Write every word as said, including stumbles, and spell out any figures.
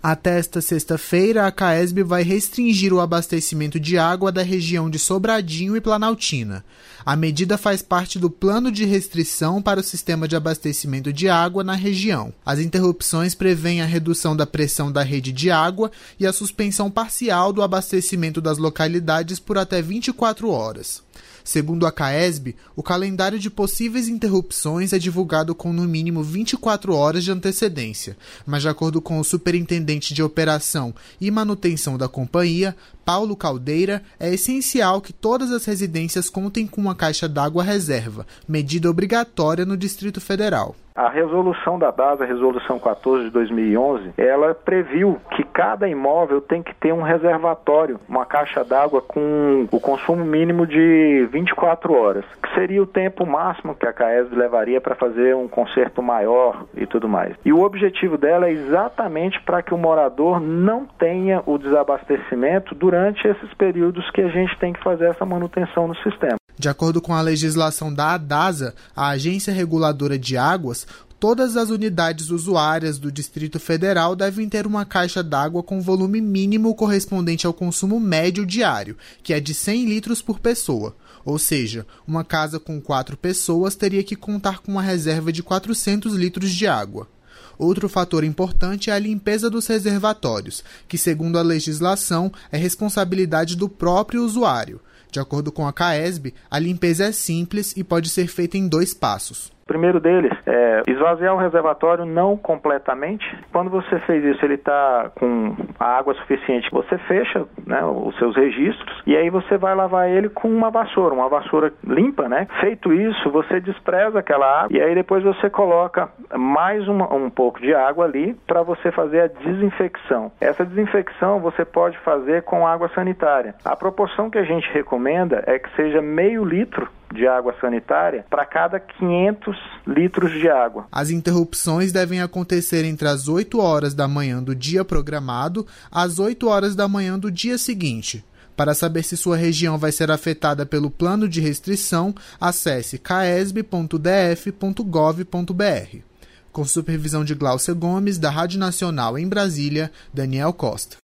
Até esta sexta-feira, a CAESB vai restringir o abastecimento de água da região de Sobradinho e Planaltina. A medida faz parte do plano de restrição para o sistema de abastecimento de água na região. As interrupções prevêem a redução da pressão da rede de água e a suspensão parcial do abastecimento das localidades por até vinte e quatro horas. Segundo a CAESB, o calendário de possíveis interrupções é divulgado com no mínimo vinte e quatro horas de antecedência, mas de acordo com o superintendente de operação e manutenção da companhia, Paulo Caldeira, é essencial que todas as residências contem com uma caixa d'água reserva, medida obrigatória no Distrito Federal. A resolução da DASA, a resolução quatorze de dois mil e onze, ela previu que cada imóvel tem que ter um reservatório, uma caixa d'água com o consumo mínimo de vinte e quatro horas, que seria o tempo máximo que a CAESB levaria para fazer um conserto maior e tudo mais. E o objetivo dela é exatamente para que o morador não tenha o desabastecimento durante esses períodos que a gente tem que fazer essa manutenção no sistema. De acordo com a legislação da ADASA, a Agência Reguladora de Águas, todas as unidades usuárias do Distrito Federal devem ter uma caixa d'água com volume mínimo correspondente ao consumo médio diário, que é de cem litros por pessoa. Ou seja, uma casa com quatro pessoas teria que contar com uma reserva de quatrocentos litros de água. Outro fator importante é a limpeza dos reservatórios, que, segundo a legislação, é responsabilidade do próprio usuário. De acordo com a CAESB, a limpeza é simples e pode ser feita em dois passos. O primeiro deles é esvaziar o reservatório não completamente. Quando você fez isso, ele está com a água suficiente, você fecha, né, os seus registros e aí você vai lavar ele com uma vassoura, uma vassoura limpa, né? Feito isso, você despreza aquela água e aí depois você coloca mais uma, um pouco de água ali para você fazer a desinfecção. Essa desinfecção você pode fazer com água sanitária. A proporção que a gente recomenda é que seja meio litro de água sanitária para cada quinhentos litros de água. As interrupções devem acontecer entre as oito horas da manhã do dia programado às oito horas da manhã do dia seguinte. Para saber se sua região vai ser afetada pelo plano de restrição, acesse caesb ponto d f ponto gov ponto b r. Com supervisão de Glaucia Gomes, da Rádio Nacional em Brasília, Daniel Costa.